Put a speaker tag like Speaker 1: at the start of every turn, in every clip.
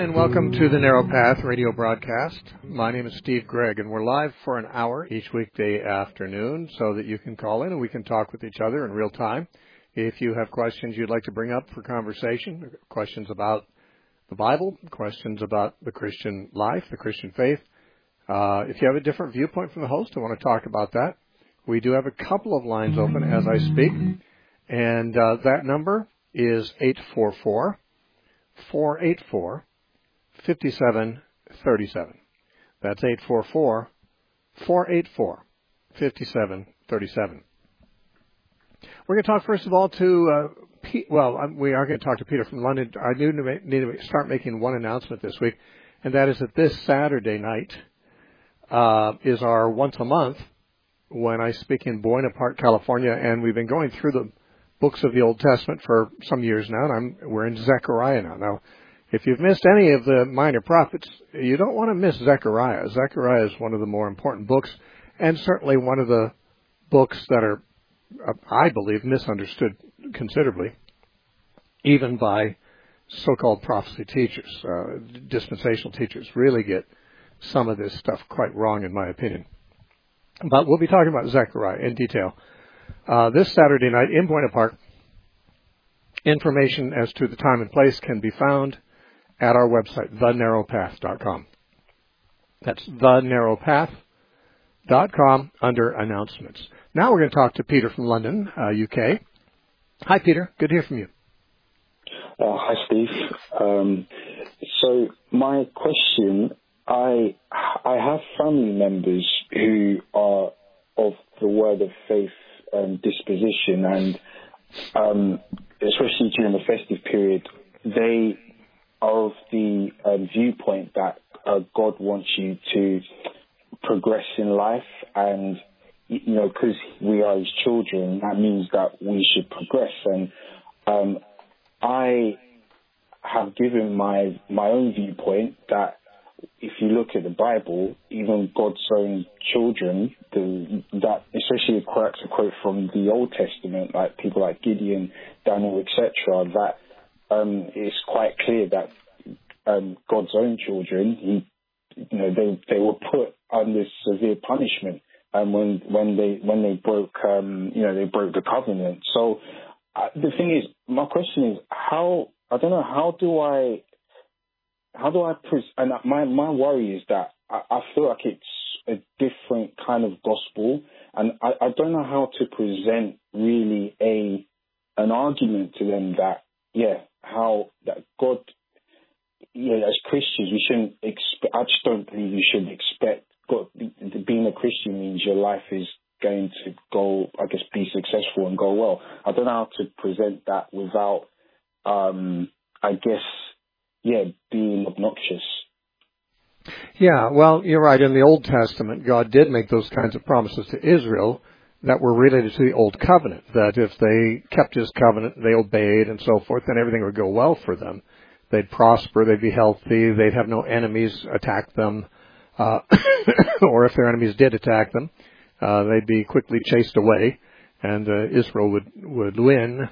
Speaker 1: and welcome to the Narrow Path radio broadcast. My name is Steve Gregg, and we're live for an hour each weekday afternoon so that you can call in and we can talk with each other in real time. If you have questions you'd like to bring up for conversation, questions about the Bible, questions about the Christian life, the Christian faith, if you have a different viewpoint from the host and want to talk about that, we do have a couple of lines open as I speak, and that number is 844-484-5737. That's 844-484-5737. We're going to talk first of all to we are going to talk to Peter from London. I do need to start making one announcement this week, and that is that this Saturday night is our once a month when I speak in Buena Park, California, and we've been going through the books of the Old Testament for some years now, and we're in Zechariah now. Now, if you've missed any of the minor prophets, you don't want to miss Zechariah. Zechariah is one of the more important books, and certainly one of the books that are, I believe, misunderstood considerably, even by so-called prophecy teachers. Dispensational teachers really get some of this stuff quite wrong, in my opinion. But we'll be talking about Zechariah in detail this Saturday night in Buena Park. Information as to the time and place can be found at our website, thenarrowpath.com. That's thenarrowpath.com under announcements. Now we're going to talk to Peter from London, UK. Hi, Peter. Good to hear from you.
Speaker 2: Hi, Steve. So my question, I have family members who are of the word of faith disposition, and especially during the festive period, they are of the viewpoint that God wants you to progress in life, and because we are His children, that means that we should progress. And I have given my own viewpoint that if you look at the Bible, even God's own children, that especially that's a quote from the Old Testament, like people like Gideon, Daniel, etc., that it's quite clear that God's own children, they were put under severe punishment, when they broke the covenant. So the thing is, my question is, how and my worry is that I feel like it's a different kind of gospel, and I don't know how to present really an argument to them that God, as Christians we shouldn't expect. I just don't believe you should expect God. Being a Christian means your life is going to go, I guess, be successful and go well. I don't know how to present that without, being obnoxious.
Speaker 1: Yeah, well, you're right. In the Old Testament, God did make those kinds of promises to Israel that were related to the Old Covenant, that if they kept His covenant, they obeyed and so forth, then everything would go well for them. They'd prosper, they'd be healthy, they'd have no enemies attack them, or if their enemies did attack them, they'd be quickly chased away, and Israel would win.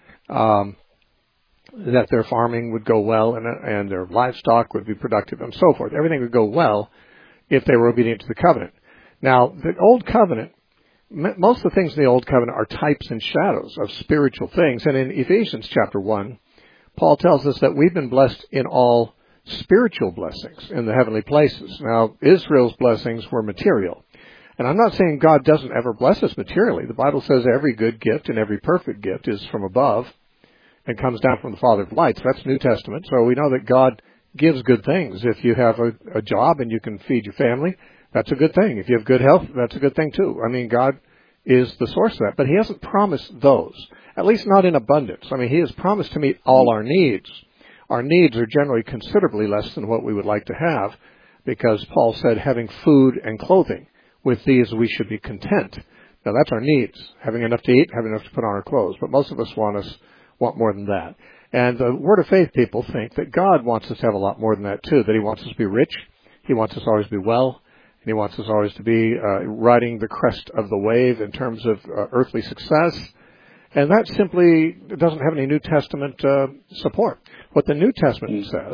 Speaker 1: That their farming would go well, and their livestock would be productive, and so forth. Everything would go well if they were obedient to the covenant. Now, the Old Covenant, most of the things in the Old Covenant are types and shadows of spiritual things. And in Ephesians chapter 1, Paul tells us that we've been blessed in all spiritual blessings in the heavenly places. Now, Israel's blessings were material. And I'm not saying God doesn't ever bless us materially. The Bible says every good gift and every perfect gift is from above and comes down from the Father of lights. That's New Testament. So we know that God gives good things. If you have a job and you can feed your family, that's a good thing. If you have good health, that's a good thing too. I mean, God is the source of that. But He hasn't promised those, at least not in abundance. I mean, He has promised to meet all our needs. Our needs are generally considerably less than what we would like to have, because Paul said, having food and clothing, with these we should be content. Now, that's our needs, having enough to eat, having enough to put on our clothes. But most of us want more than that. And the Word of Faith people think that God wants us to have a lot more than that too, that He wants us to be rich, He wants us always to be well, and He wants us always to be riding the crest of the wave in terms of earthly success. And that simply doesn't have any New Testament support. What the New Testament says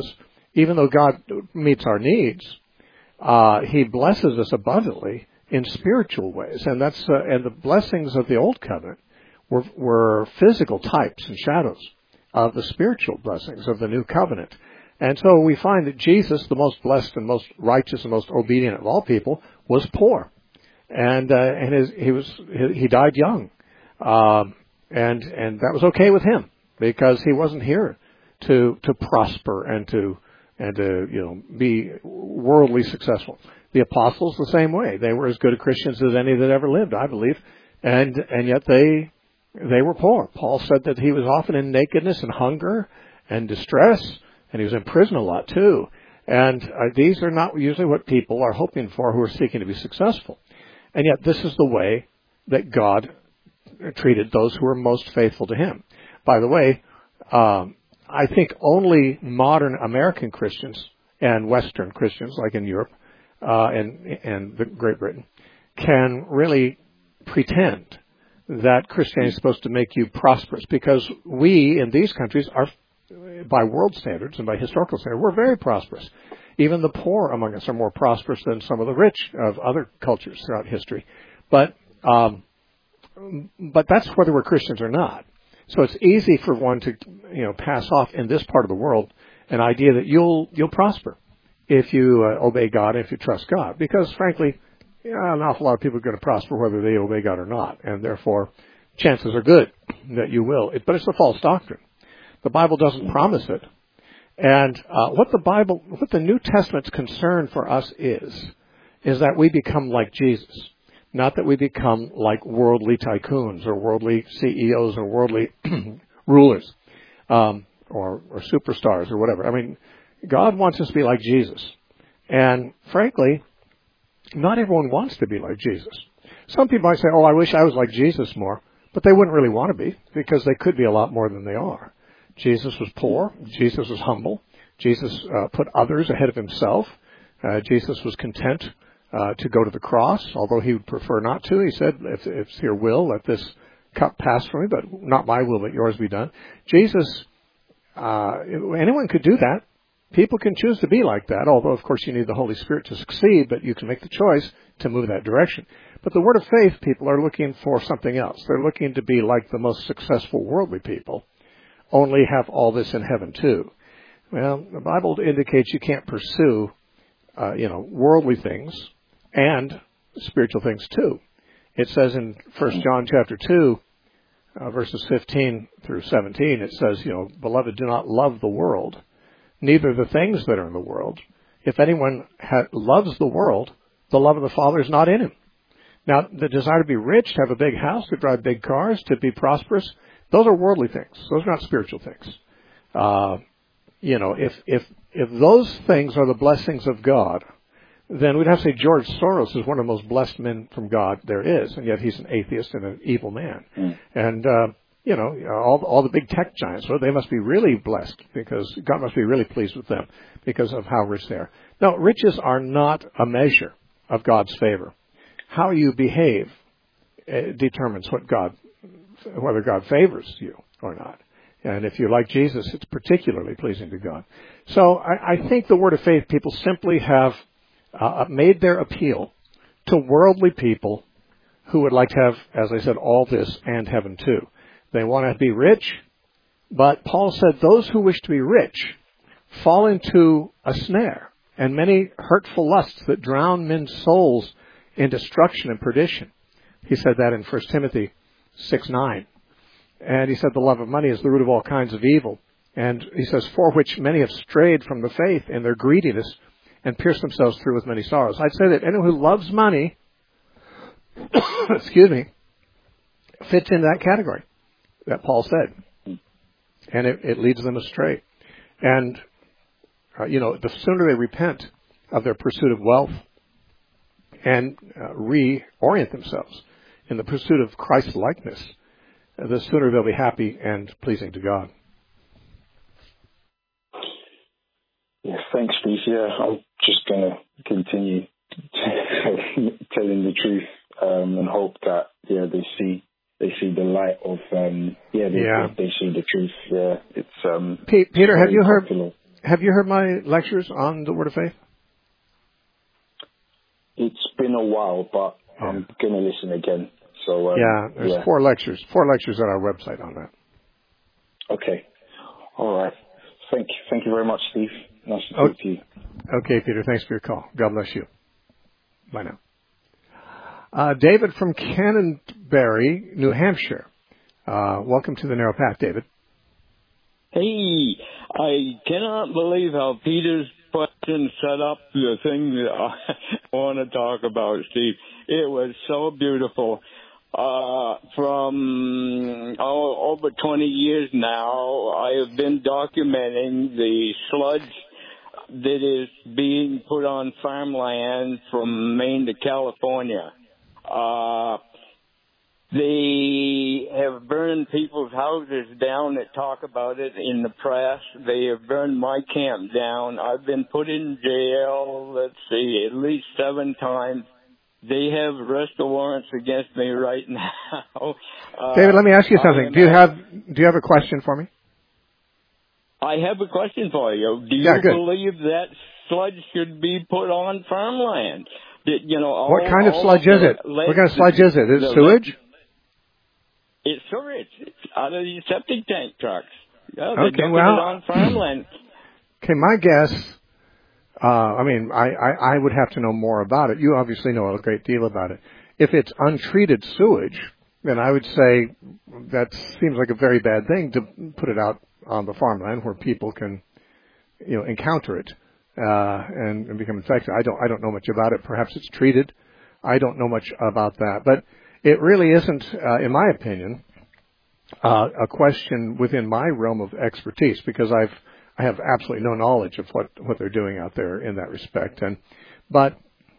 Speaker 1: even though God meets our needs, He blesses us abundantly in spiritual ways, and that's and the blessings of the old covenant were physical types and shadows of the spiritual blessings of the new covenant. And so we find that Jesus, the most blessed and most righteous and most obedient of all people, was poor, and he died young, and that was okay with him because he wasn't here to prosper and to be worldly successful. The apostles the same way. They were as good Christians as any that ever lived, I believe, and yet they were poor. Paul said that he was often in nakedness and hunger and distress, and he was in prison a lot too. And these are not usually what people are hoping for who are seeking to be successful. And yet this is the way that God treated those who were most faithful to Him. By the way, I think only modern American Christians and Western Christians, like in Europe and Great Britain, can really pretend that Christianity is supposed to make you prosperous, because we in these countries are, by world standards and by historical standards, we're very prosperous. Even the poor among us are more prosperous than some of the rich of other cultures throughout history. But that's whether we're Christians or not. So it's easy for one to, pass off in this part of the world an idea that you'll prosper if you obey God, if you trust God. Because frankly, an awful lot of people are going to prosper whether they obey God or not, and therefore chances are good that you will. But it's a false doctrine. The Bible doesn't promise it. And what the New Testament's concern for us is that we become like Jesus. Not that we become like worldly tycoons or worldly CEOs or worldly rulers or superstars or whatever. I mean, God wants us to be like Jesus. And frankly, not everyone wants to be like Jesus. Some people might say, oh, I wish I was like Jesus more, but they wouldn't really want to be, because they could be a lot more than they are. Jesus was poor. Jesus was humble. Jesus put others ahead of himself. Jesus was content to go to the cross, although he would prefer not to. He said, if it's your will, let this cup pass from me, but not my will, but yours be done. Jesus, anyone could do that. People can choose to be like that, although, of course, you need the Holy Spirit to succeed, but you can make the choice to move that direction. But the word of faith people are looking for something else. They're looking to be like the most successful worldly people, only have all this in heaven too. Well, the Bible indicates you can't pursue, worldly things and spiritual things too. It says in 1 John chapter 2, verses 15 through 17, it says, beloved, do not love the world, neither the things that are in the world. If anyone loves the world, the love of the Father is not in him. Now, the desire to be rich, to have a big house, to drive big cars, to be prosperous, those are worldly things. Those are not spiritual things. If those things are the blessings of God, then we'd have to say George Soros is one of the most blessed men from God there is, and yet he's an atheist and an evil man. And all the big tech giants, well, they must be really blessed, because God must be really pleased with them because of how rich they are. No, riches are not a measure of God's favor. How you behave determines whether God favors you or not. And if you're like Jesus, it's particularly pleasing to God. So I think the word of faith people simply have made their appeal to worldly people who would like to have, as I said, all this and heaven too. They want to be rich, but Paul said those who wish to be rich fall into a snare and many hurtful lusts that drown men's souls in destruction and perdition. He said that in 1 Timothy 6:9. And he said the love of money is the root of all kinds of evil. And he says, for which many have strayed from the faith in their greediness and pierced themselves through with many sorrows. I'd say that anyone who loves money, fits into that category that Paul said. And it leads them astray. And, the sooner they repent of their pursuit of wealth and reorient themselves in the pursuit of Christ-likeness, the sooner they'll be happy and pleasing to God.
Speaker 2: Yeah, thanks, Bruce. Yeah, I'm just going to continue telling the truth and hope that they see the light of they see the truth. Yeah, it's
Speaker 1: Peter, have you heard?
Speaker 2: popular.
Speaker 1: Have you heard my lectures on the Word of Faith?
Speaker 2: It's been a while, but I'm going to listen again. So
Speaker 1: there's 4 lectures on our website on that.
Speaker 2: Okay. All right. Thank you very much, Steve. Nice to talk to you.
Speaker 1: Okay, Peter. Thanks for your call. God bless you. Bye now. David from Canterbury, New Hampshire. Welcome to the Narrow Path, David.
Speaker 3: Hey, I cannot believe how Peter's question set up the thing that I want to talk about, Steve. It was so beautiful. From over 20 years now, I have been documenting the sludge that is being put on farmland from Maine to California. They have burned people's houses down that talk about it in the press. They have burned my camp down. I've been put in jail, at least 7 times. They have arrest warrants against me right now.
Speaker 1: David, let me ask you something. Do you have a question for me?
Speaker 3: I have a question for you. Do you believe that sludge should be put on farmland?
Speaker 1: What kind of sludge is it? What kind of sludge is it? Is it sewage?
Speaker 3: It's sewage. It's out of these septic tank trucks. Yeah, they dump it on farmland.
Speaker 1: Okay, my guess, I would have to know more about it. You obviously know a great deal about it. If it's untreated sewage, then I would say that seems like a very bad thing to put it out on the farmland where people can, encounter it and become infected. I don't know much about it. Perhaps it's treated. I don't know much about that, but it really isn't, in my opinion, a question within my realm of expertise, because I have absolutely no knowledge of what they're doing out there in that respect. But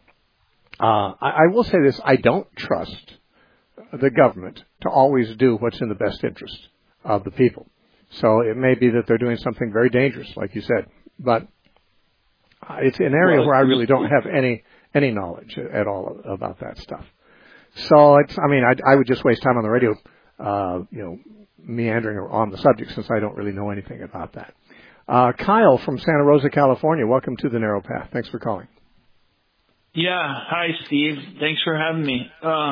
Speaker 1: I will say this: I don't trust the government to always do what's in the best interest of the people. So it may be that they're doing something very dangerous, like you said, but it's an area where I really don't have any knowledge at all about that stuff. So I would just waste time on the radio, meandering on the subject, since I don't really know anything about that. Kyle from Santa Rosa, California. Welcome to the Narrow Path. Thanks for calling.
Speaker 4: Yeah. Hi, Steve. Thanks for having me.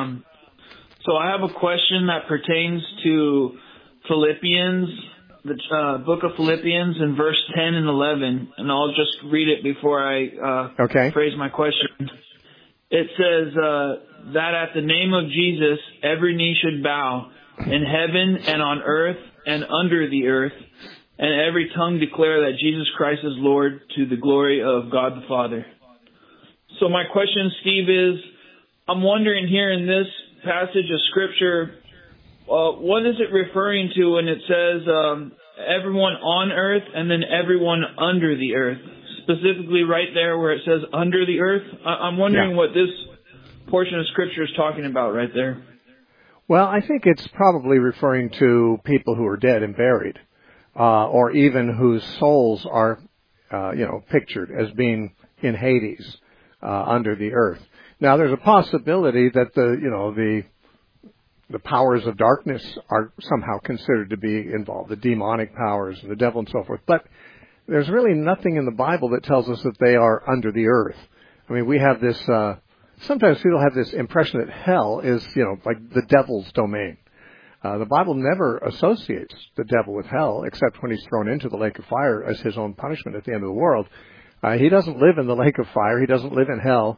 Speaker 4: So I have a question that pertains to Philippians, the book of Philippians, in verse 10 and 11, and I'll just read it before I phrase my question. It says that at the name of Jesus, every knee should bow in heaven and on earth and under the earth, and every tongue declare that Jesus Christ is Lord, to the glory of God the Father. So my question, Steve, is I'm wondering here in this passage of Scripture, what is it referring to when it says everyone on earth and then everyone under the earth? Specifically right there where it says under the earth. I'm wondering what this portion of Scripture is talking about right there.
Speaker 1: Well, I think it's probably referring to people who are dead and buried, or even whose souls are, pictured as being in Hades, under the earth. Now, there's a possibility that the powers of darkness are somehow considered to be involved, the demonic powers and the devil and so forth. But there's really nothing in the Bible that tells us that they are under the earth. I mean, we have this, sometimes people have this impression that hell is, like the devil's domain. The Bible never associates the devil with hell, except when he's thrown into the lake of fire as his own punishment at the end of the world. He doesn't live in the lake of fire. He doesn't live in hell.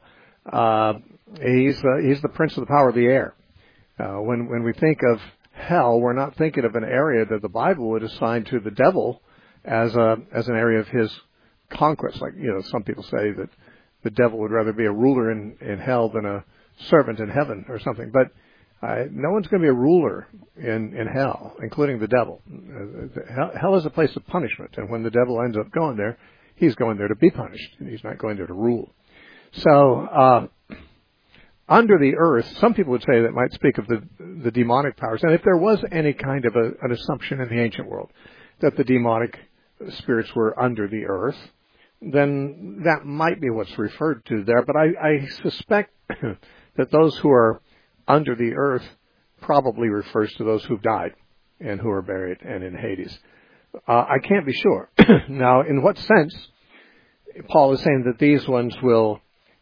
Speaker 1: He's the prince of the power of the air. When we think of hell, we're not thinking of an area that the Bible would assign to the devil as an area of his conquest. Like, some people say that the devil would rather be a ruler in hell than a servant in heaven or something. But no one's going to be a ruler in hell, including the devil. Hell is a place of punishment, and when the devil ends up going there, he's going there to be punished, and he's not going there to rule. So, under the earth, some people would say that might speak of the demonic powers. And if there was any kind of an assumption in the ancient world that the demonic spirits were under the earth, then that might be what's referred to there. But I suspect that those who are under the earth probably refers to those who've died and who are buried and in Hades. I can't be sure. Now, in what sense Paul is saying that these ones will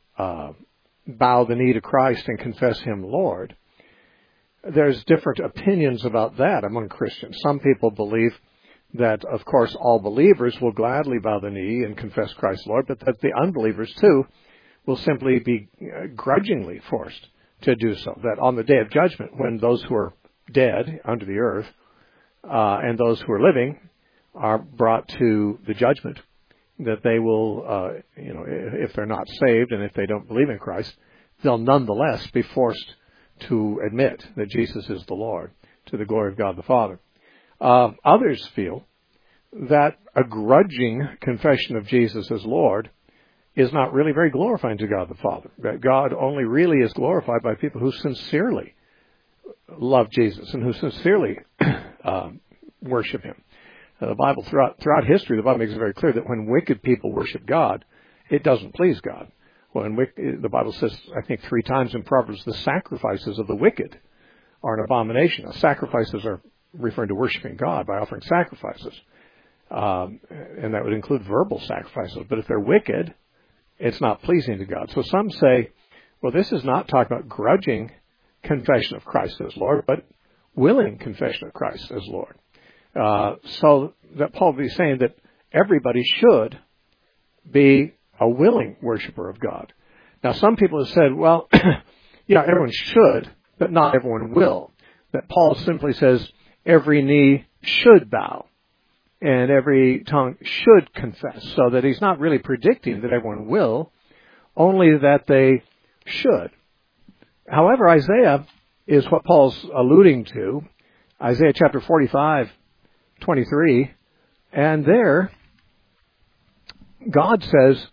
Speaker 1: bow the knee to Christ and confess him Lord? There's different opinions about that among Christians. Some people believe that, of course, all believers will gladly bow the knee and confess Christ Lord, but that the unbelievers, too, will simply be grudgingly forced to do so. That on the day of judgment, when those who are dead under the earth and those who are living are brought to the judgment, that they will, if they're not saved and if they don't believe in Christ, they'll nonetheless be forced to admit that Jesus is the Lord, to the glory of God the Father. Others feel that a grudging confession of Jesus as Lord is not really very glorifying to God the Father. That God only really is glorified by people who sincerely love Jesus and who sincerely worship Him. The Bible, throughout history, the Bible makes it very clear that when wicked people worship God, it doesn't please God. The Bible says, I think 3 times in Proverbs, the sacrifices of the wicked are an abomination. Now, sacrifices are referring to worshiping God by offering sacrifices. And that would include verbal sacrifices. But if they're wicked, it's not pleasing to God. So some say, well, this is not talking about grudging confession of Christ as Lord, but willing confession of Christ as Lord. So that Paul would be saying that everybody should be a willing worshiper of God. Now, some people have said, well, everyone should, but not everyone will. That Paul simply says every knee should bow and every tongue should confess, so that he's not really predicting that everyone will, only that they should. However, Isaiah is what Paul's alluding to. Isaiah chapter 45:23, and there God says,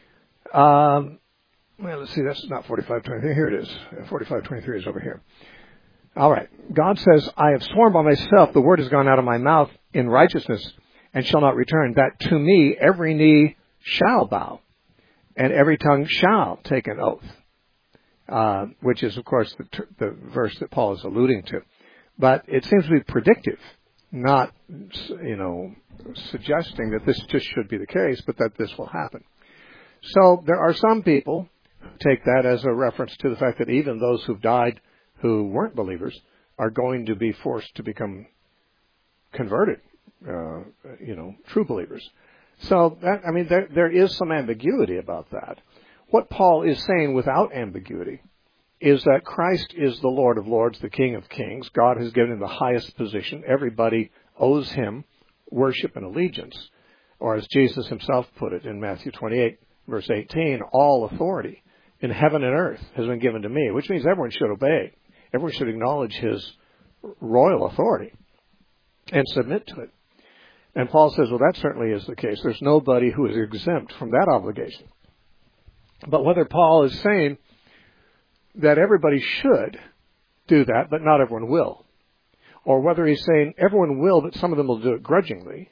Speaker 1: let's see, that's not 45:23. Here it is. 45:23 is over here. All right. God says, I have sworn by myself, the word has gone out of my mouth in righteousness and shall not return, that to me every knee shall bow and every tongue shall take an oath, which is, of course, the verse that Paul is alluding to. But it seems to be predictive, not, suggesting that this just should be the case, but that this will happen. So there are some people who take that as a reference to the fact that even those who've died who weren't believers are going to be forced to become converted, true believers. So there is some ambiguity about that. What Paul is saying without ambiguity is that Christ is the Lord of Lords, the King of Kings. God has given him the highest position. Everybody owes him worship and allegiance. Or as Jesus himself put it in Matthew 28, verse 18, all authority in heaven and earth has been given to me, which means everyone should obey. Everyone should acknowledge his royal authority and submit to it. And Paul says, well, that certainly is the case. There's nobody who is exempt from that obligation. But whether Paul is saying that everybody should do that, but not everyone will, or whether he's saying everyone will, but some of them will do it grudgingly,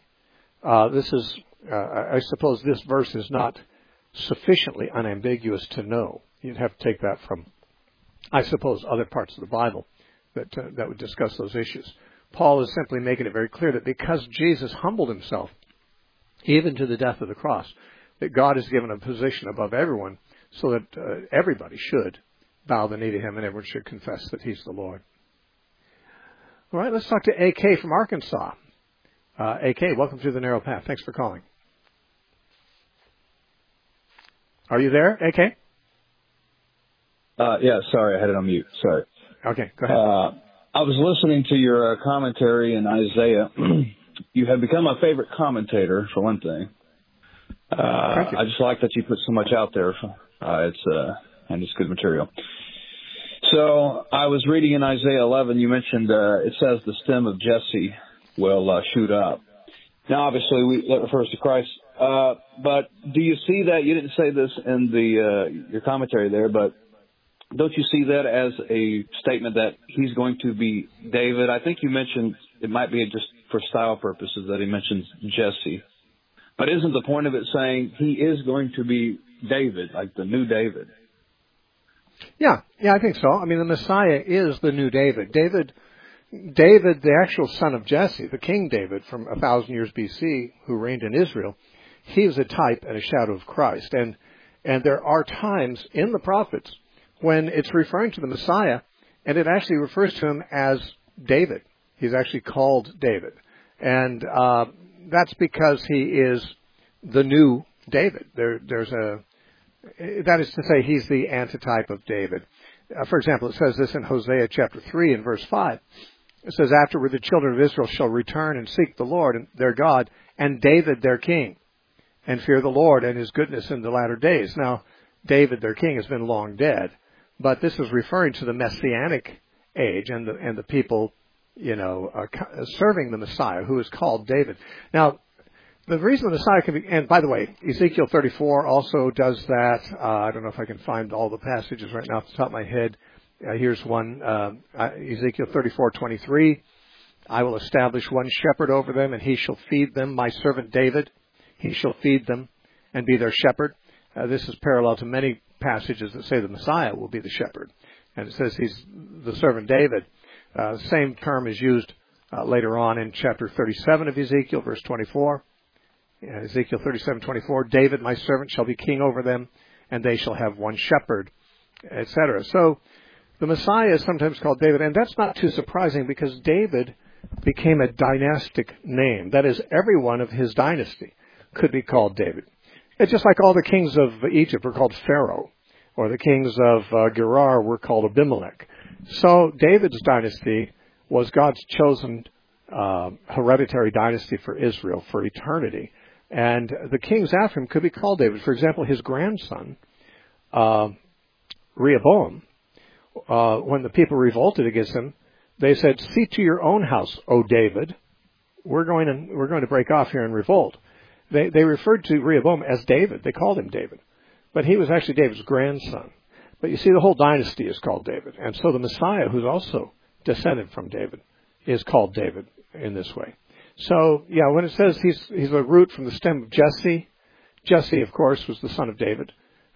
Speaker 1: I suppose this verse is not sufficiently unambiguous to know. You'd have to take that from, I suppose, other parts of the Bible that would discuss those issues. Paul is simply making it very clear that because Jesus humbled himself, even to the death of the cross, that God has given a position above everyone so that everybody should bow the knee to him and everyone should confess that he's the Lord. All right, let's talk to AK from Arkansas. AK, welcome to the Narrow Path. Thanks for calling. Are you there, AK?
Speaker 5: Yeah, sorry, I had it on mute. Sorry.
Speaker 1: Okay, go ahead.
Speaker 5: I was listening to your commentary in Isaiah. You have become my favorite commentator, for one thing.
Speaker 1: Thank you.
Speaker 5: I just like that you put so much out there. It's good material. So I was reading in Isaiah 11, you mentioned it says the stem of Jesse will shoot up. Now, obviously, that refers to Christ. But do you see that? You didn't say this in your commentary there, but don't you see that as a statement that he's going to be David? I think you mentioned it might be just for style purposes that he mentions Jesse. But isn't the point of it saying he is going to be David, like the new David?
Speaker 1: Yeah, I think so. I mean, the Messiah is the new David. David David, the actual son of Jesse, the King David from 1,000 years BC, who reigned in Israel, he was a type and a shadow of Christ. And there are times in the prophets when it's referring to the Messiah, and it actually refers to him as David. He's actually called David. And that's because he is the new David. That is to say, he's the antitype of David. For example, it says this in Hosea chapter 3 and verse 5. It says, afterward the children of Israel shall return and seek the Lord and their God, and David their king, and fear the Lord and his goodness in the latter days. Now, David their king has been long dead, but this is referring to the Messianic age and the people, serving the Messiah, who is called David. Now, the reason the Messiah can be, and by the way, Ezekiel 34 also does that. I don't know if I can find all the passages right now off the top of my head. Here's one, Ezekiel 34:23. I will establish one shepherd over them, and he shall feed them, my servant David. He shall feed them and be their shepherd. This is parallel to many passages that say the Messiah will be the shepherd. And it says he's the servant David. Same term is used later on in chapter 37 of Ezekiel, verse 24. Ezekiel 37:24, David, my servant, shall be king over them, and they shall have one shepherd, etc. So the Messiah is sometimes called David, and that's not too surprising because David became a dynastic name. That is, everyone of his dynasty could be called David. It's just like all the kings of Egypt were called Pharaoh, or the kings of Gerar were called Abimelech. So David's dynasty was God's chosen hereditary dynasty for Israel for eternity. And the kings after him could be called David. For example, his grandson, Rehoboam, when the people revolted against him, they said, "See to your own house, O David. We're going to break off here and revolt." They referred to Rehoboam as David. They called him David. But he was actually David's grandson. But you see, the whole dynasty is called David. And so the Messiah, who's also descended from David, is called David in this way. So, yeah, when it says he's a root from the stem of Jesse, Jesse, of course, was the son of David.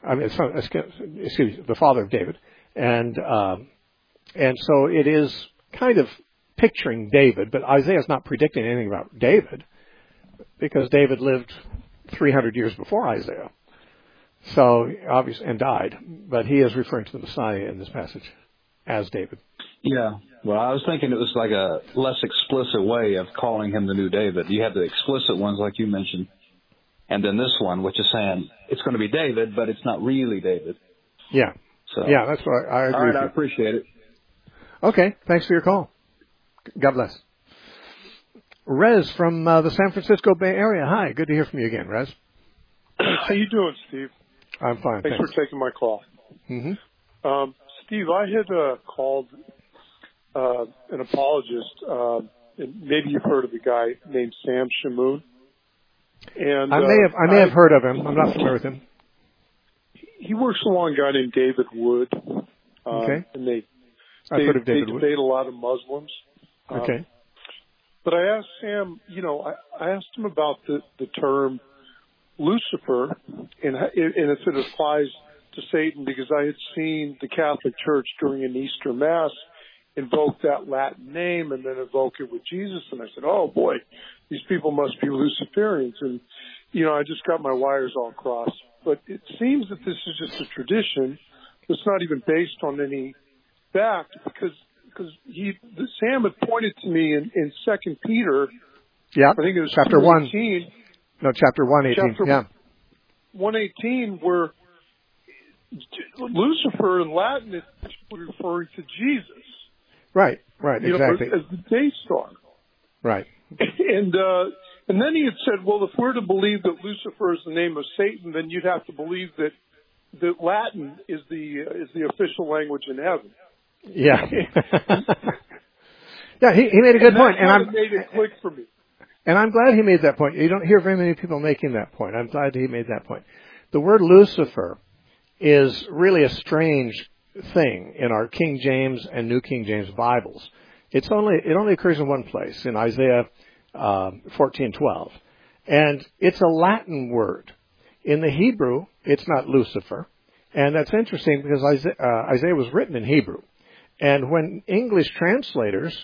Speaker 1: The father of David. And so it is kind of picturing David, but Isaiah's not predicting anything about David because David lived 300 years before Isaiah. So, obviously, and died. But he is referring to the Messiah in this passage as David.
Speaker 5: Yeah. Well, I was thinking it was like a less explicit way of calling him the new David. You have the explicit ones like you mentioned, and then this one, which is saying it's going to be David, but it's not really David.
Speaker 1: Yeah.
Speaker 5: So,
Speaker 1: yeah, that's what I agree
Speaker 5: all right,
Speaker 1: with you.
Speaker 5: I appreciate it.
Speaker 1: Okay, thanks for your call. God bless. Rez from the San Francisco Bay Area. Hi, good to hear from you again, Rez.
Speaker 6: How you doing, Steve?
Speaker 1: I'm fine,
Speaker 6: Thanks for taking my call.
Speaker 1: Mm-hmm.
Speaker 6: Steve, I had called an apologist, and maybe you've heard of a guy named Sam Shamoun. And
Speaker 1: I may have heard of him. I'm not familiar with him.
Speaker 6: He works along a guy named David Wood.
Speaker 1: Okay.
Speaker 6: And
Speaker 1: I've heard of David Wood.
Speaker 6: They debate a lot of Muslims.
Speaker 1: Okay.
Speaker 6: But I asked Sam, I asked him about the term Lucifer and if it applies to Satan, because I had seen the Catholic Church during an Easter Mass invoke that Latin name and then evoke it with Jesus. And I said, oh boy, these people must be Luciferians. And, I just got my wires all crossed. But it seems that this is just a tradition that's not even based on any fact, because Sam had pointed to me in 2 Peter.
Speaker 1: Yeah.
Speaker 6: I think it was
Speaker 1: chapter 1.
Speaker 6: 18.
Speaker 1: No, chapter 1:18. Yeah.
Speaker 6: 1:18, where Lucifer in Latin is referring to Jesus.
Speaker 1: Right, exactly.
Speaker 6: As the day star.
Speaker 1: Right.
Speaker 6: And then he had said, well, if we're to believe that Lucifer is the name of Satan, then you'd have to believe that Latin is the official language in heaven.
Speaker 1: Yeah. Yeah, he made a good point, and
Speaker 6: made it click for me.
Speaker 1: And I'm glad he made that point. You don't hear very many people making that point. I'm glad he made that point. The word Lucifer is really a strange thing in our King James and New King James Bibles. It only occurs in one place, in Isaiah 14:12. And it's a Latin word. In the Hebrew, it's not Lucifer. And that's interesting because Isaiah was written in Hebrew. And when English translators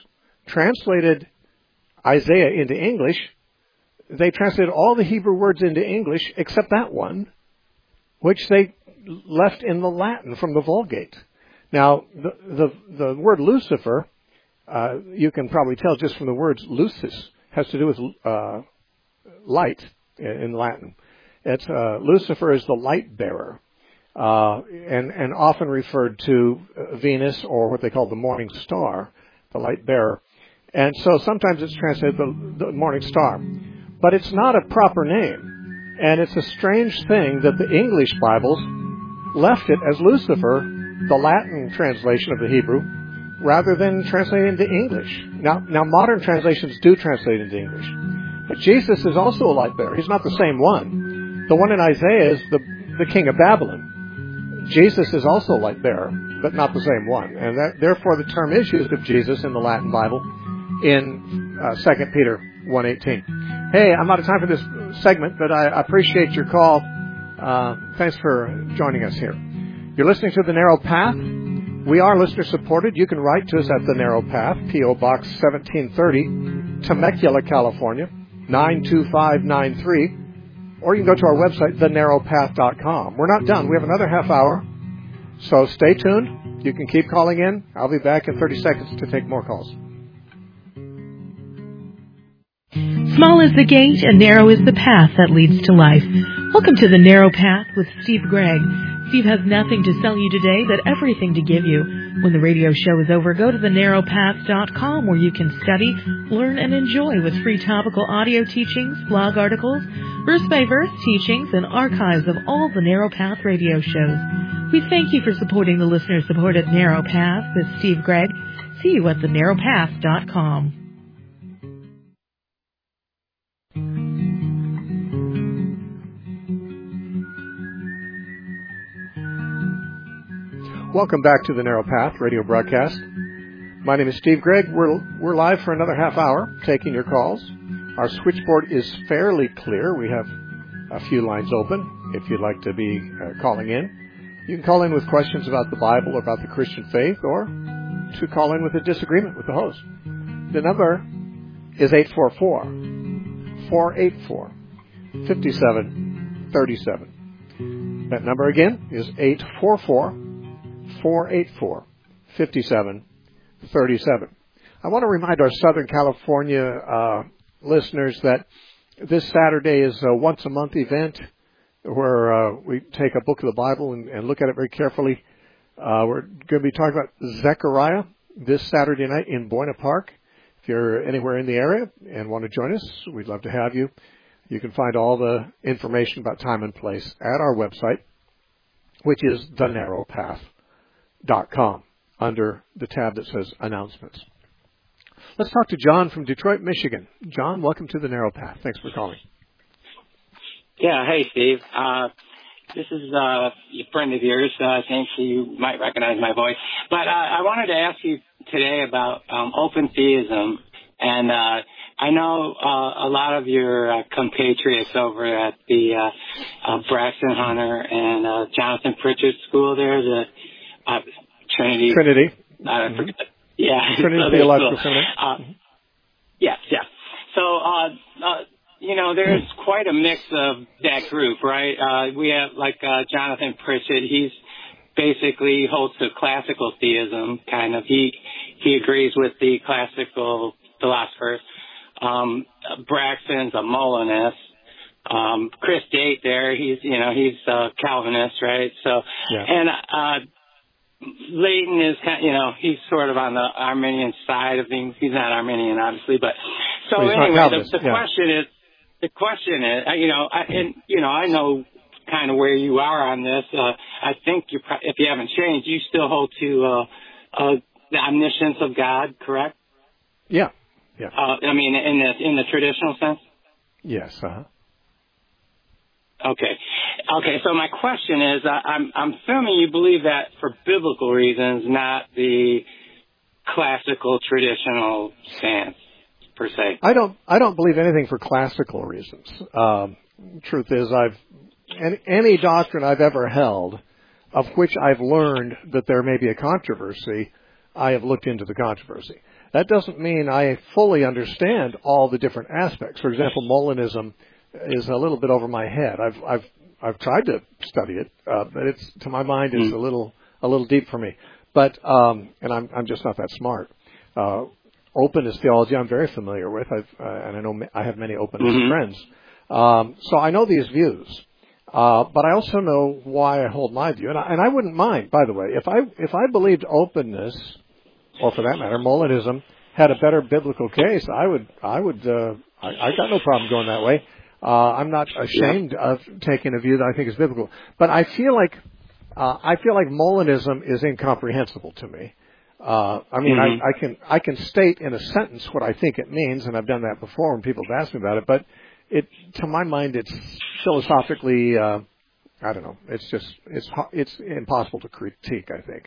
Speaker 1: translated Isaiah into English, they translated all the Hebrew words into English except that one, which they left in the Latin from the Vulgate. Now, the word Lucifer, you can probably tell just from the words lucis, has to do with light in Latin. It's Lucifer is the light bearer, and often referred to Venus, or what they call the morning star, the light bearer. And so sometimes it's translated the morning star. But it's not a proper name. And it's a strange thing that the English Bibles left it as Lucifer, the Latin translation of the Hebrew, rather than translate into English. Now modern translations do translate into English. But Jesus is also a light bearer. He's not the same one. The one in Isaiah is the king of Babylon. Jesus is also a light bearer, but not the same one. And therefore the term is used of Jesus in the Latin Bible in 2 Peter 1:18. Hey, I'm out of time for this segment, but I appreciate your call. Thanks for joining us here. You're listening to The Narrow Path. We are listener supported. You can write to us at The Narrow Path, P.O. Box 1730, Temecula, California, 92593. Or you can go to our website, thenarrowpath.com. We're not done. We have another half hour. So stay tuned. You can keep calling in. I'll be back in 30 seconds to take more calls.
Speaker 7: Small is the gate and narrow is the path that leads to life. Welcome to The Narrow Path with Steve Gregg. Steve has nothing to sell you today, but everything to give you. When the radio show is over, go to thenarrowpath.com where you can study, learn, and enjoy with free topical audio teachings, blog articles, verse-by-verse teachings, and archives of all the Narrow Path radio shows. We thank you for supporting the listener-supported Narrow Path with Steve Gregg. See you at thenarrowpath.com.
Speaker 1: Welcome back to The Narrow Path radio broadcast. My name is Steve Gregg. We're live for another half hour, taking your calls. Our switchboard is fairly clear. We have a few lines open if you'd like to be calling in. You can call in with questions about the Bible or about the Christian faith, or to call in with a disagreement with the host. The number is 844-484-5737. That number again is 844-484-5737. I want to remind our Southern California listeners that this Saturday is a once-a-month event where we take a book of the Bible and look at it very carefully. We're going to be talking about Zechariah this Saturday night in Buena Park. If you're anywhere in the area and want to join us, we'd love to have you. You can find all the information about time and place at our website, which is thenarrowpath.com, under the tab that says Announcements. Let's talk to John from Detroit, Michigan. John, welcome to The Narrow Path. Thanks for calling.
Speaker 8: Yeah, hey, Steve. This is a friend of yours. I think you might recognize my voice. But I wanted to ask you today about open theism. And I know a lot of your compatriots over at the Braxton Hunter and Jonathan Pritchard School there, the Trinity. Yeah.
Speaker 1: Trinity Theological Seminary.
Speaker 8: Yes. So, there's quite a mix of that group, right? We have, Jonathan Pritchard. He's basically holds to classical theism, kind of. He agrees with the classical philosophers. Braxton's a Molinist. Chris Date there, he's a Calvinist, right? So, yeah. And, Leighton is, he's sort of on the Arminian side of things. He's not Arminian, obviously, but so anyway, the question is, I know kind of where you are on this. I think if you haven't changed, you still hold to the omniscience of God, correct?
Speaker 1: Yeah.
Speaker 8: In the traditional sense.
Speaker 1: Yes.
Speaker 8: Okay. So my question is, I'm assuming you believe that for biblical reasons, not the classical traditional stance per se.
Speaker 1: I don't believe anything for classical reasons. Truth is, any doctrine I've ever held, of which I've learned that there may be a controversy, I have looked into the controversy. that doesn't mean I fully understand all the different aspects. For example, Molinism is a little bit over my head. I've tried to study it, but it's, to my mind, it's a little deep for me. But and I'm just not that smart. Openness theology I'm very familiar with, and I know I have many openness friends. So I know these views, but I also know why I hold my view, and I wouldn't mind, by the way, if I believed openness, or for that matter, Molinism, had a better biblical case, I got no problem going that way. I'm not ashamed of taking a view that I think is biblical, but I feel like Molinism is incomprehensible to me. I can state in a sentence what I think it means, and I've done that before when people have asked me about it, but to my mind, it's philosophically, I don't know, it's impossible to critique, I think.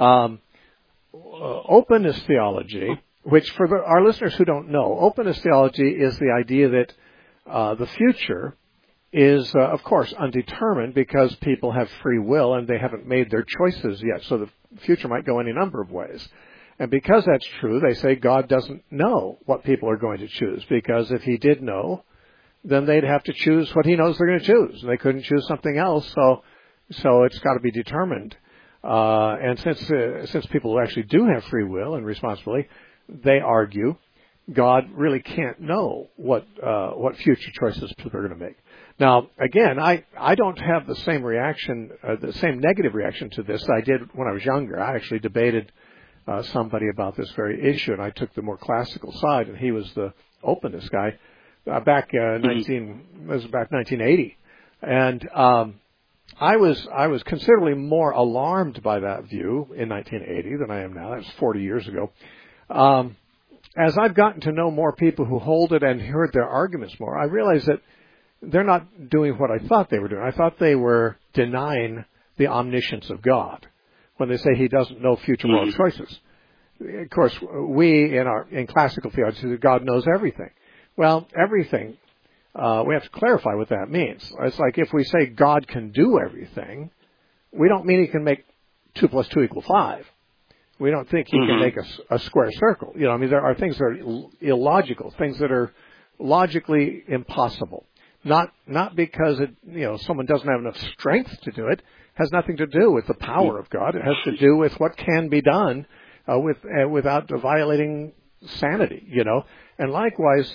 Speaker 1: Openness theology, which for our listeners who don't know, openness theology is the idea that the future is, of course, undetermined because people have free will and they haven't made their choices yet. So the future might go any number of ways. And because that's true, they say God doesn't know what people are going to choose, because if he did know, then they'd have to choose what he knows they're going to choose. And they couldn't choose something else, so it's got to be determined. And since people actually do have free will and responsibility, they argue God really can't know what future choices people are going to make. Now, again, I don't have the same reaction, the same negative reaction to this I did when I was younger. I actually debated somebody about this very issue, and I took the more classical side, and he was the openness guy. Back 1980, and I was considerably more alarmed by that view in 1980 than I am now. That was 40 years ago. As I've gotten to know more people who hold it and heard their arguments more, I realize that they're not doing what I thought they were doing. I thought they were denying the omniscience of God when they say he doesn't know future world choices. Of course, we in classical theology say God knows everything. Well, everything, we have to clarify what that means. It's like if we say God can do everything, we don't mean he can make 2 + 2 = 5. We don't think he can make a square circle. You know, I mean, there are things that are illogical, things that are logically impossible. Not because someone doesn't have enough strength to do it. It has nothing to do with the power of God. It has to do with what can be done without violating sanity, And likewise,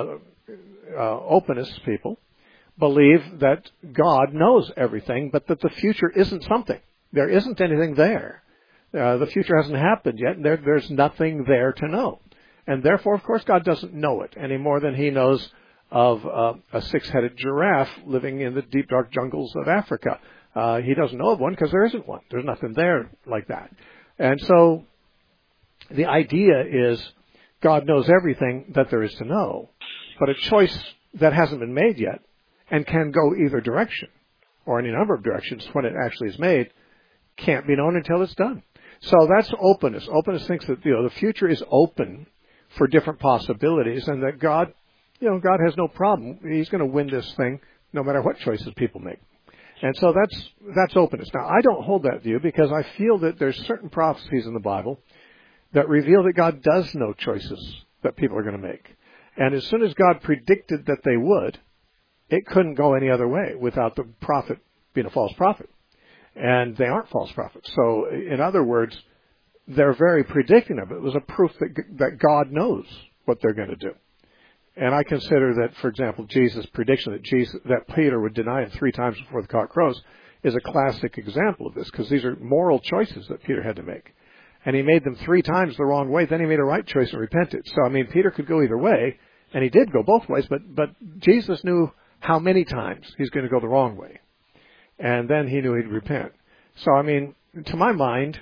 Speaker 1: openness people believe that God knows everything, but that the future isn't something. There isn't anything there. The future hasn't happened yet, and there's nothing there to know. And therefore, of course, God doesn't know it any more than he knows of a 6-headed giraffe living in the deep, dark jungles of Africa. He doesn't know of one because there isn't one. There's nothing there like that. And so the idea is God knows everything that there is to know, but a choice that hasn't been made yet and can go either direction or any number of directions when it actually is made can't be known until it's done. So that's openness. Openness thinks that the future is open for different possibilities, and that God has no problem. He's going to win this thing no matter what choices people make. And so that's openness. Now, I don't hold that view because I feel that there's certain prophecies in the Bible that reveal that God does know choices that people are going to make. And as soon as God predicted that they would, it couldn't go any other way without the prophet being a false prophet. And they aren't false prophets. So, in other words, they're very predicting of it. It was a proof that God knows what they're going to do. And I consider that, for example, Jesus' prediction that Peter would deny him 3 times before the cock crows is a classic example of this, because these are moral choices that Peter had to make. And he made them 3 times the wrong way, then he made a right choice and repented. So, I mean, Peter could go either way, and he did go both ways, but Jesus knew how many times he's going to go the wrong way. And then he knew he'd repent. So, I mean, to my mind,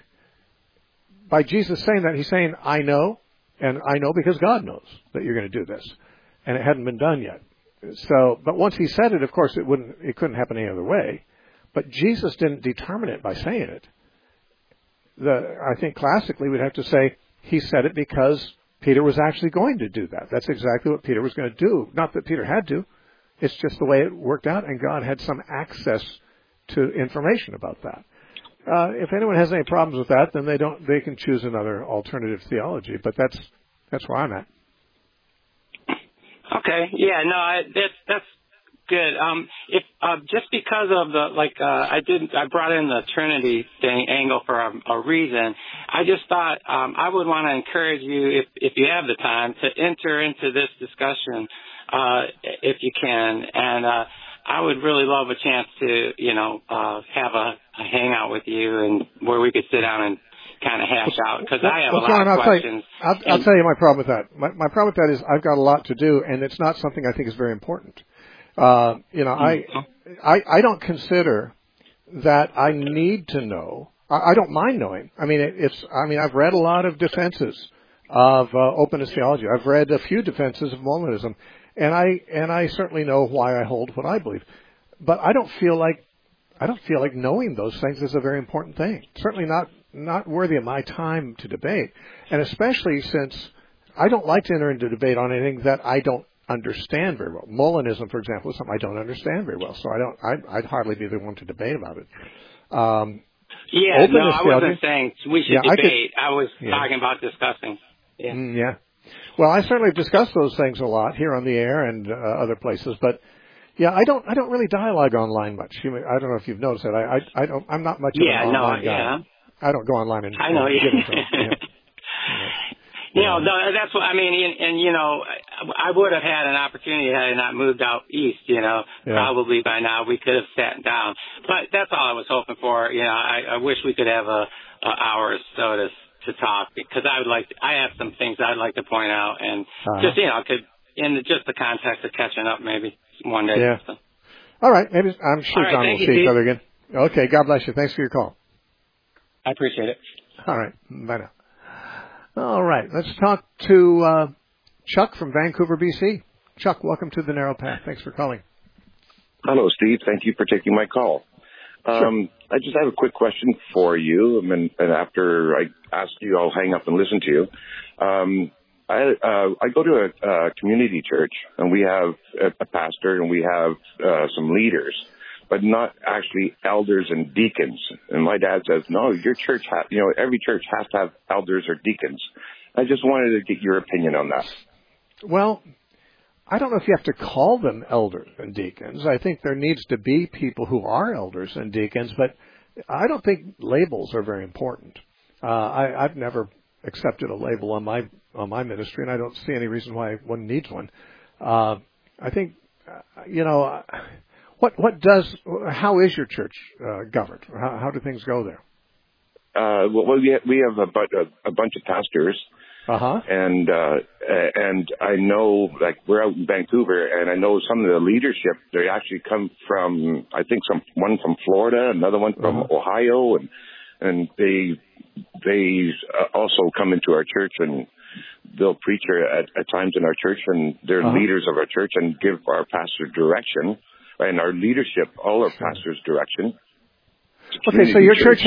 Speaker 1: by Jesus saying that, he's saying, I know, and I know because God knows that you're going to do this. And it hadn't been done yet. So, but once he said it, of course, it couldn't happen any other way. But Jesus didn't determine it by saying it. I think classically we'd have to say he said it because Peter was actually going to do that. That's exactly what Peter was going to do. Not that Peter had to. It's just the way it worked out, and God had some access to information about that. If anyone has any problems with that, then they can choose another alternative theology. But That's where I'm at.
Speaker 8: Okay. Yeah. No. That's good. If just because of I brought in the Trinity thing angle for a reason. I just thought I would want to encourage you, if you have the time, to enter into this discussion if you can, and I would really love a chance to have a hangout with you, and where we could sit down and kind of hash out, because I have a lot of questions.
Speaker 1: I'll tell you my problem with that. My problem with that is I've got a lot to do, and it's not something I think is very important. I don't consider that I need to know. I don't mind knowing. I mean, I've read a lot of defenses of openness theology. I've read a few defenses of Mormonism, and I certainly know why I hold what I believe. But I don't feel like knowing those things is a very important thing. Certainly not worthy of my time to debate, and especially since I don't like to enter into debate on anything that I don't understand very well. Molinism, for example, is something I don't understand very well, so I'd hardly be the one to debate about it.
Speaker 8: I wasn't saying we should debate. I was talking about discussing.
Speaker 1: Yeah. Well, I certainly have discussed those things a lot here on the air and other places, but yeah, I don't really dialogue online much. I don't know if you've noticed that. I'm not much of an online guy.
Speaker 8: Yeah.
Speaker 1: I don't go online and
Speaker 8: I know. That's what I mean. And I would have had an opportunity had I not moved out east. Probably by now we could have sat down. But that's all I was hoping for. I wish we could have a hour or so to talk, because I have some things I'd like to point out, and just could in just the context of catching up maybe one day.
Speaker 1: Yeah.
Speaker 8: So.
Speaker 1: All right. Maybe I'm sure John will see each other again. Okay. God bless you. Thanks for your call.
Speaker 8: I appreciate it.
Speaker 1: All right. Bye now. All right. Let's talk to Chuck from Vancouver, BC. Chuck, welcome to the Narrow Path. Thanks for calling.
Speaker 9: Hello, Steve. Thank you for taking my call.
Speaker 1: Sure.
Speaker 9: I just have a quick question for you, and after I ask you, I'll hang up and listen to you. I go to a community church, and we have a pastor, and we have some leaders, but not actually elders and deacons. And my dad says, no, your church every church has to have elders or deacons. I just wanted to get your opinion on that.
Speaker 1: Well, I don't know if you have to call them elders and deacons. I think there needs to be people who are elders and deacons, but I don't think labels are very important. I've never accepted a label on my ministry, and I don't see any reason why one needs one. I think, how is your church governed? How do things go there?
Speaker 9: We have a bunch of pastors.
Speaker 1: Uh-huh.
Speaker 9: And I know, we're out in Vancouver, and I know some of the leadership, they actually come from, I think one from Florida, another one from Ohio, and they also come into our church, and they'll preach at times in our church, and they're leaders of our church and give our pastor direction, and our leadership, all our pastors direction.
Speaker 1: Okay, so your church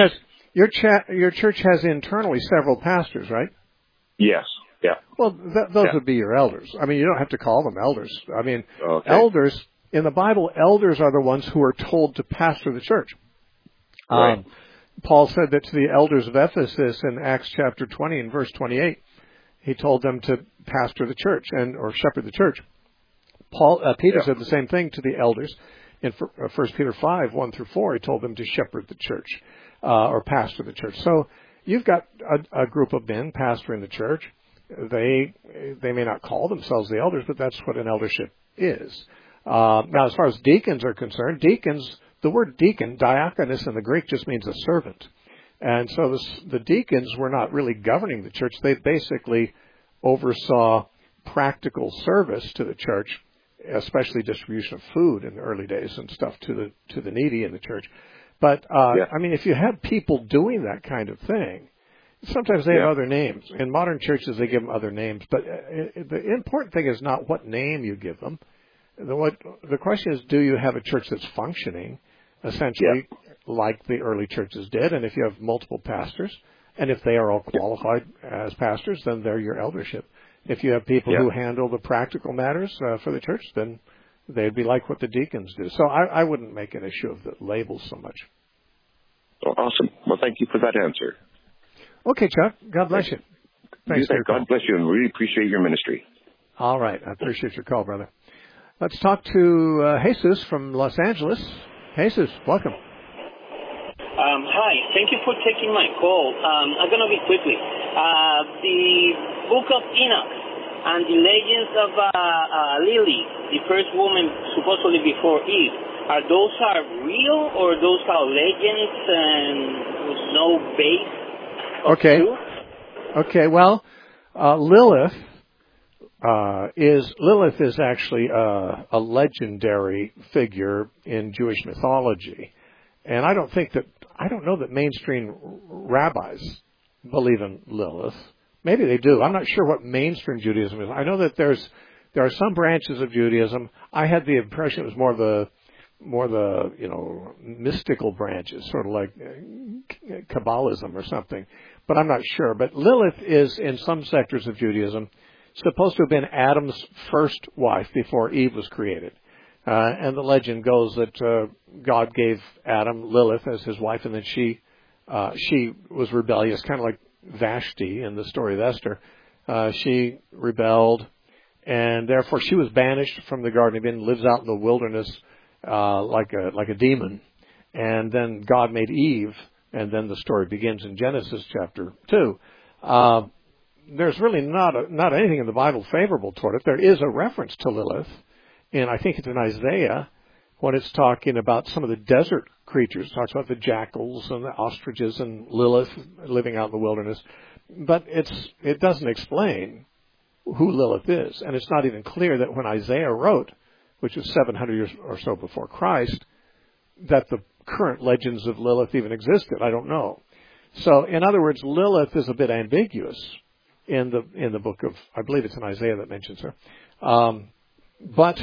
Speaker 1: has internally several pastors, right?
Speaker 9: Yes. Yeah.
Speaker 1: Well, those would be your elders. I mean, you don't have to call them elders. I mean, elders, in the Bible, elders are the ones who are told to pastor the church.
Speaker 9: Right.
Speaker 1: Paul said that to the elders of Ephesus in Acts chapter 20 and verse 28, he told them to pastor the church or shepherd the church. Peter said the same thing to the elders in 1 Peter 5, 1 through 4. He told them to shepherd the church or pastor the church. So you've got a group of men pastoring the church. They may not call themselves the elders, but that's what an eldership is. Now, as far as deacons are concerned, the word deacon, diakonos in the Greek, just means a servant. And so the deacons were not really governing the church. They basically oversaw practical service to the church, especially distribution of food in the early days and stuff to the needy in the church. But, I mean, if you have people doing that kind of thing, sometimes they have other names. In modern churches, they give them other names. But the important thing is not what name you give them. The question is, do you have a church that's functioning, essentially, like the early churches did? And if you have multiple pastors, and if they are all qualified as pastors, then they're your eldership. If you have people who handle the practical matters for the church, then they'd be like what the deacons do. So I wouldn't make an issue of the labels so much.
Speaker 9: Oh, awesome. Well, thank you for that answer.
Speaker 1: Okay, Chuck. God bless you. Thanks for your call.
Speaker 9: God bless you, and really appreciate your ministry.
Speaker 1: All right. I appreciate your call, brother. Let's talk to Jesus from Los Angeles. Jesus, welcome.
Speaker 10: Hi. Thank you for taking my call. I'm going to be quickly. The Book of Enoch and the legends of Lily, the first woman supposedly before Eve, those are real or those are legends and with no base?
Speaker 1: Okay.
Speaker 10: Truth?
Speaker 1: Okay. Well, Lilith is actually a legendary figure in Jewish mythology, and I don't know that mainstream rabbis believe in Lilith. Maybe they do. I'm not sure what mainstream Judaism is. I know that there are some branches of Judaism. I had the impression it was more the mystical branches, sort of like Kabbalism or something. But I'm not sure. But Lilith is, in some sectors of Judaism, supposed to have been Adam's first wife before Eve was created. And the legend goes that God gave Adam Lilith as his wife, and then she was rebellious, kind of like Vashti in the story of Esther. She rebelled, and therefore she was banished from the Garden of Eden, lives out in the wilderness like a demon. And then God made Eve, and then the story begins in Genesis chapter 2. There's really not anything in the Bible favorable toward it. There is a reference to Lilith, and I think it's in Isaiah when it's talking about some of the desert creatures. It talks about the jackals and the ostriches and Lilith living out in the wilderness. But it doesn't explain who Lilith is. And it's not even clear that when Isaiah wrote, which was 700 years or so before Christ, that the current legends of Lilith even existed. I don't know. So, in other words, Lilith is a bit ambiguous in the book of, I believe it's in Isaiah that mentions her. But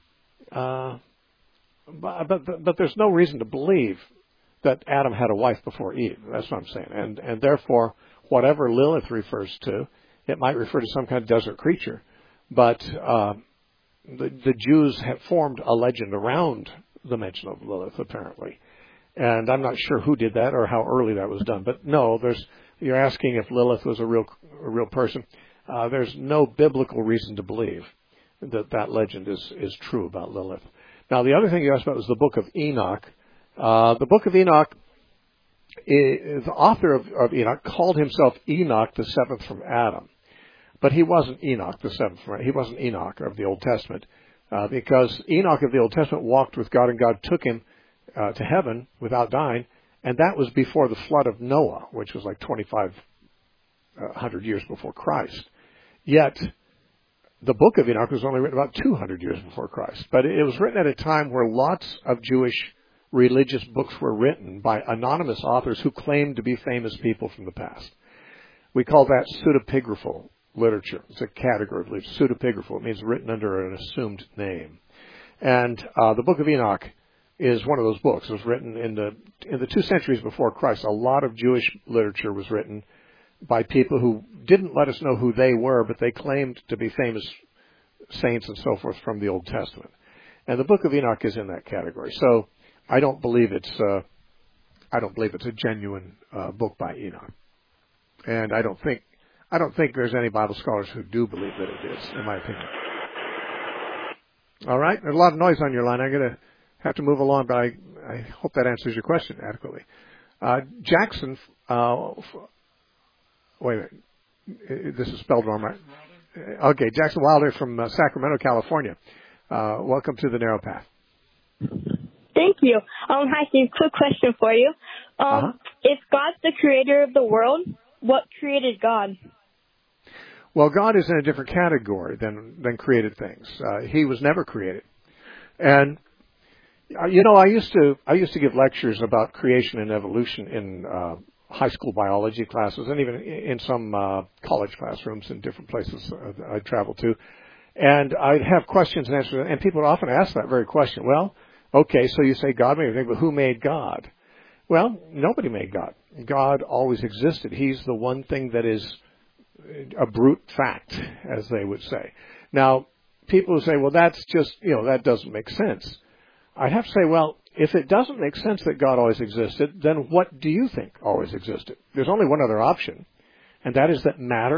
Speaker 1: there's no reason to believe that Adam had a wife before Eve. That's what I'm saying. And therefore, whatever Lilith refers to, it might refer to some kind of desert creature. But the Jews have formed a legend around the mention of Lilith, apparently. And I'm not sure who did that or how early that was done. But no, you're asking if Lilith was a real person. There's no biblical reason to believe that legend is true about Lilith. Now, the other thing you asked about was the Book of Enoch. The Book of Enoch, the author of Enoch called himself Enoch, the seventh from Adam. But he wasn't Enoch, the seventh from Adam. He wasn't Enoch of the Old Testament, because Enoch of the Old Testament walked with God, and God took him to heaven without dying, and that was before the flood of Noah, which was like 2,500 years before Christ. Yet, the Book of Enoch was only written about 200 years before Christ. But it was written at a time where lots of Jewish religious books were written by anonymous authors who claimed to be famous people from the past. We call that pseudepigraphal literature. It's a category of literature. Pseudepigraphal. It means written under an assumed name. And the Book of Enoch is one of those books. It was written in the 2 centuries before Christ. A lot of Jewish literature was written by people who didn't let us know who they were, but they claimed to be famous saints and so forth from the Old Testament. And the Book of Enoch is in that category. So I don't believe it's a genuine book by Enoch. And I don't think there's any Bible scholars who do believe that it is, in my opinion. All right, there's a lot of noise on your line. I'm going to have to move along, but I hope that answers your question adequately. Jackson. Wait a minute. This is spelled wrong, right? Okay, Jackson Wilder from Sacramento, California. Welcome to the Narrow Path.
Speaker 11: Thank you. Hi, Steve. Quick question for you. If God's the creator of the world, what created God?
Speaker 1: Well, God is in a different category than created things. He was never created. And I used to give lectures about creation and evolution in high school biology classes, and even in some college classrooms in different places I traveled to. And I'd have questions and answers, and people would often ask that very question. Well, okay, so you say God made everything, but who made God? Well, nobody made God. God always existed. He's the one thing that is a brute fact, as they would say. Now, people who say, well, that's just, that doesn't make sense. I'd have to say, well, if it doesn't make sense that God always existed, then what do you think always existed? There's only one other option, and that is that matter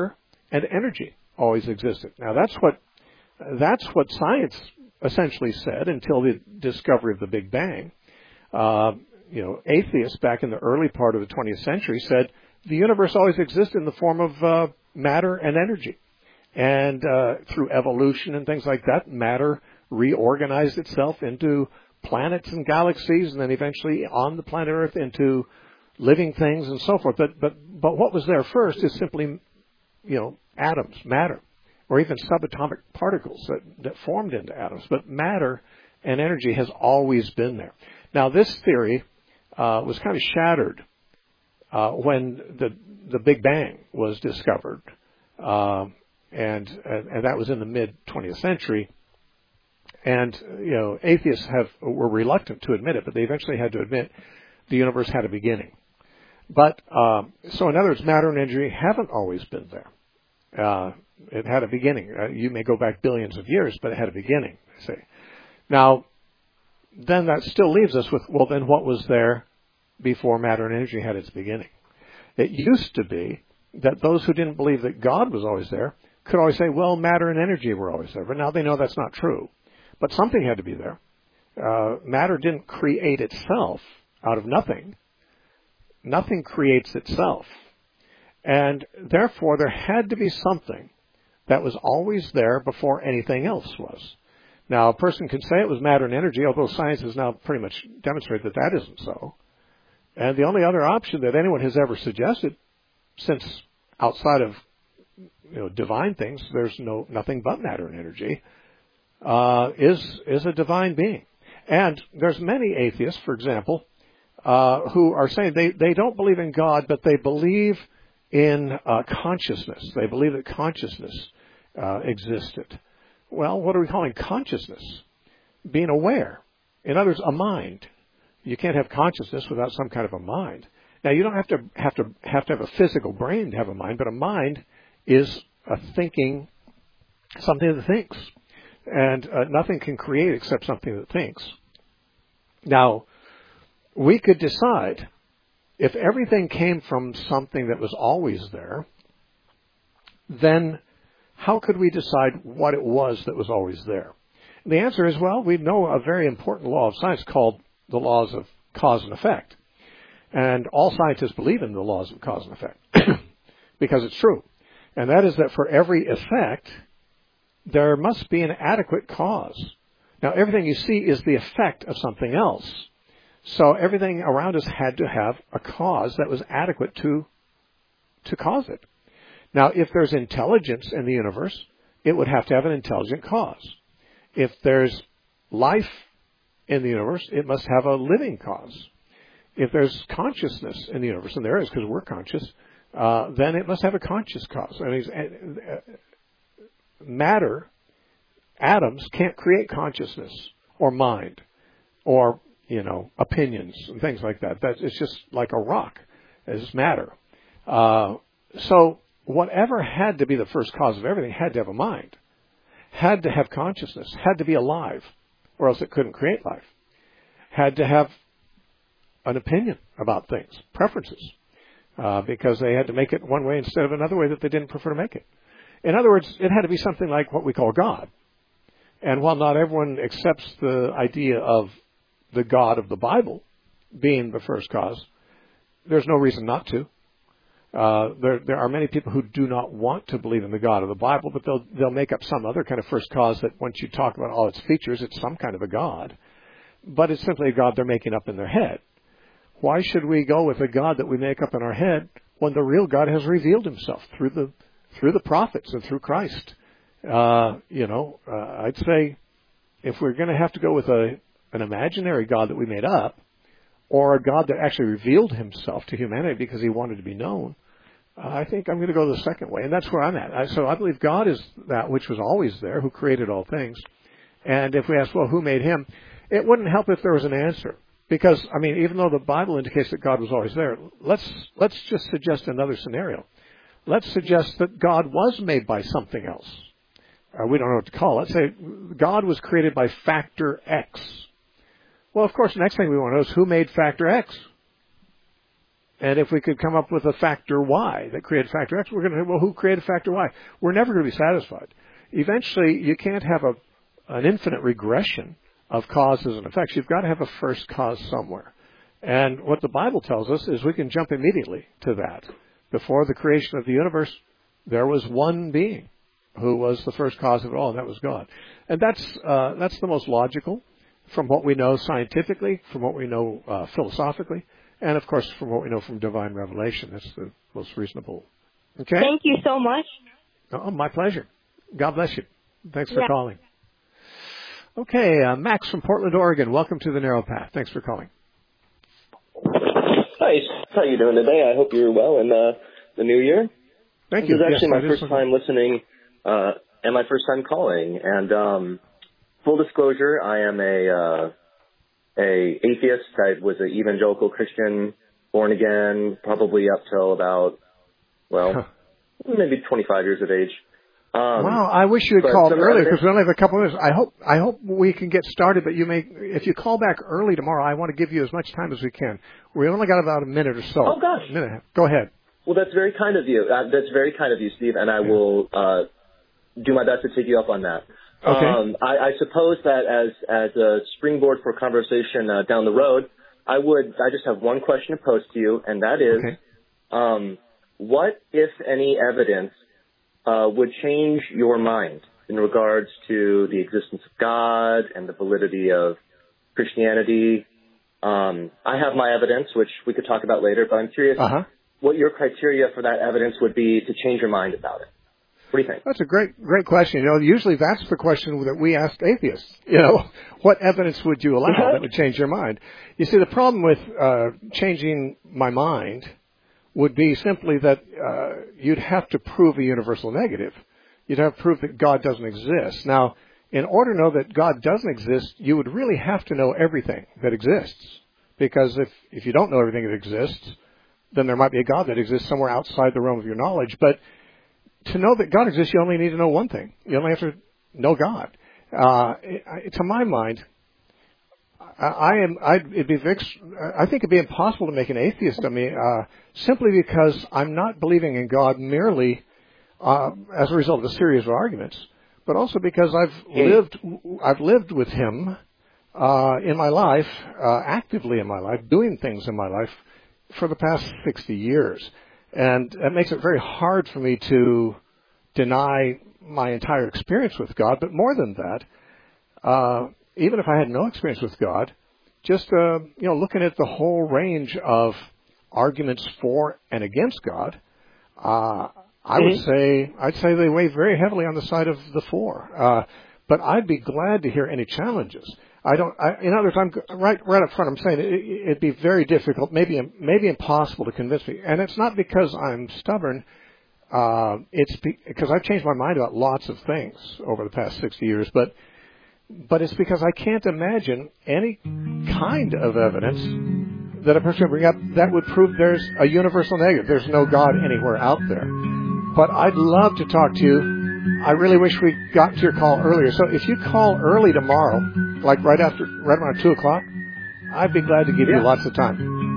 Speaker 1: and energy always existed. Now that's what science essentially said until the discovery of the Big Bang. Atheists back in the early part of the 20th century said the universe always existed in the form of matter and energy. And through evolution and things like that, matter reorganized itself into planets and galaxies, and then eventually on the planet Earth into living things and so forth. But what was there first is simply, atoms, matter, or even subatomic particles that formed into atoms. But matter and energy has always been there. Now, this theory was kind of shattered when the Big Bang was discovered, and that was in the mid 20th century. And atheists were reluctant to admit it, but they eventually had to admit the universe had a beginning. But so in other words, matter and energy haven't always been there. It had a beginning. You may go back billions of years, but it had a beginning. Say, now, then that still leaves us with, well, then what was there before matter and energy had its beginning? It used to be that those who didn't believe that God was always there could always say, well, matter and energy were always there. But now they know that's not true. But something had to be there. Matter didn't create itself out of nothing. Nothing creates itself. And therefore, there had to be something that was always there before anything else was. Now, a person can say it was matter and energy, although science has now pretty much demonstrated that that isn't so. And the only other option that anyone has ever suggested, since outside of divine things, there's nothing but matter and energy, is a divine being. And there's many atheists, for example, who are saying they don't believe in God, but they believe in consciousness. They believe that consciousness existed. Well, what are we calling consciousness? Being aware. In other words, a mind. You can't have consciousness without some kind of a mind. Now, you don't have to have a physical brain to have a mind, but a mind is a thinking, something that thinks. And nothing can create except something that thinks. Now, we could decide if everything came from something that was always there, then how could we decide what it was that was always there? And the answer is, well, we know a very important law of science called the laws of cause and effect. And all scientists believe in the laws of cause and effect because it's true. And that is that for every effect, there must be an adequate cause. Now, everything you see is the effect of something else. So everything around us had to have a cause that was adequate to cause it. Now, if there's intelligence in the universe, it would have to have an intelligent cause. If there's life in the universe, it must have a living cause. If there's consciousness in the universe, and there is because we're conscious, then it must have a conscious cause. I mean, matter, atoms can't create consciousness or mind or, opinions and things like that. It's just like a rock. It's matter. So whatever had to be the first cause of everything had to have a mind, had to have consciousness, had to be alive, or else it couldn't create life, had to have an opinion about things, preferences, because they had to make it one way instead of another way that they didn't prefer to make it. In other words, it had to be something like what we call God. And while not everyone accepts the idea of the God of the Bible being the first cause, there's no reason not to. There are many people who do not want to believe in the God of the Bible, but they'll make up some other kind of first cause that once you talk about all its features, it's some kind of a God. But it's simply a God they're making up in their head. Why should we go with a God that we make up in our head when the real God has revealed himself through the prophets and through Christ? I'd say if we're going to have to go with an imaginary God that we made up, or a God that actually revealed himself to humanity because he wanted to be known, I think I'm going to go the second way. And that's where I'm at. So I believe God is that which was always there, who created all things. And if we ask, well, who made him? It wouldn't help if there was an answer. Because, even though the Bible indicates that God was always there, let's just suggest another scenario. Let's suggest that God was made by something else. We don't know what to call it. Let's say God was created by factor X. Well, of course, the next thing we want to know is who made factor X? And if we could come up with a factor Y that created factor X, we're going to say, well, who created factor Y? We're never going to be satisfied. Eventually, you can't have an infinite regression of causes and effects. You've got to have a first cause somewhere. And what the Bible tells us is we can jump immediately to that. Before the creation of the universe, there was one being who was the first cause of it all, and that was God. And that's the most logical from what we know scientifically, from what we know philosophically, and, of course, from what we know from divine revelation. That's the most reasonable. Okay?
Speaker 11: Thank you so much.
Speaker 1: Oh, my pleasure. God bless you. Thanks for calling. Okay, Max from Portland, Oregon. Welcome to the Narrow Path. Thanks for calling.
Speaker 12: Hi, how are you doing today? I hope you're well in the new year.
Speaker 1: Thank you.
Speaker 12: This is actually my first time listening and my first time calling. And full disclosure, I am a atheist. I was an evangelical Christian, born again, probably up till about, maybe 25 years of age.
Speaker 1: Wow, I wish you had called earlier because we only have a couple of minutes. I hope we can get started, but if you call back early tomorrow, I want to give you as much time as we can. We only got about a minute or so.
Speaker 12: Oh, gosh.
Speaker 1: A minute and a half. Go ahead.
Speaker 12: Well, that's very kind of you. That's very kind of you, Steve, and I will do my best to take you up on that.
Speaker 1: Okay.
Speaker 12: I suppose that as a springboard for conversation down the road, I just have one question to pose to you, and that is, what, if any, evidence would change your mind in regards to the existence of God and the validity of Christianity? I have my evidence, which we could talk about later, but I'm curious what your criteria for that evidence would be to change your mind about it. What do you think?
Speaker 1: That's a great question. Usually that's the question that we ask atheists. What evidence would you allow that would change your mind? You see, the problem with changing my mind would be simply that you'd have to prove a universal negative. You'd have to prove that God doesn't exist. Now, in order to know that God doesn't exist, you would really have to know everything that exists. Because if you don't know everything that exists, then there might be a God that exists somewhere outside the realm of your knowledge. But to know that God exists, you only need to know one thing. You only have to know God. To my mind, I think it'd be impossible to make an atheist of me, simply because I'm not believing in God merely as a result of a series of arguments, but also because I've lived with Him in my life, actively in my life, doing things in my life for the past 60 years, and it makes it very hard for me to deny my entire experience with God. But more than that, even if I had no experience with God, just looking at the whole range of arguments for and against God, I'd say they weigh very heavily on the side of the for. But I'd be glad to hear any challenges. In other words, I'm right up front. I'm saying it'd be very difficult, maybe impossible to convince me. And it's not because I'm stubborn. It's because I've changed my mind about lots of things over the past 60 years. But it's because I can't imagine any kind of evidence that a person would bring up that would prove there's a universal negative. There's no God anywhere out there. But I'd love to talk to you. I really wish we got to your call earlier. So if you call early tomorrow, like right around 2 o'clock, I'd be glad to give you lots of time.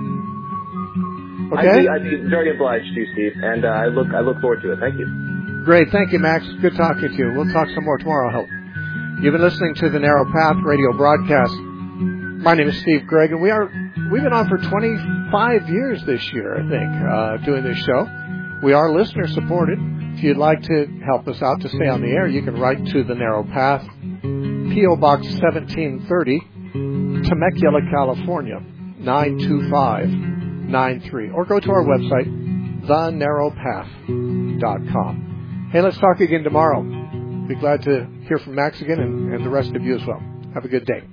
Speaker 1: Okay?
Speaker 12: I'd be very obliged to you, Steve, and I look forward to it. Thank you.
Speaker 1: Great. Thank you, Max. Good talking to you. We'll talk some more tomorrow, I hope. You've been listening to the Narrow Path radio broadcast. My name is Steve Gregg, and we've been on for 25 years this year, I think, doing this show. We are listener supported. If you'd like to help us out to stay on the air, you can write to the Narrow Path, P.O. Box 1730, Temecula, California, 92593, or go to our website, thenarrowpath.com. Hey, let's talk again tomorrow. Be glad to hear from Max again and the rest of you as well. Have a good day.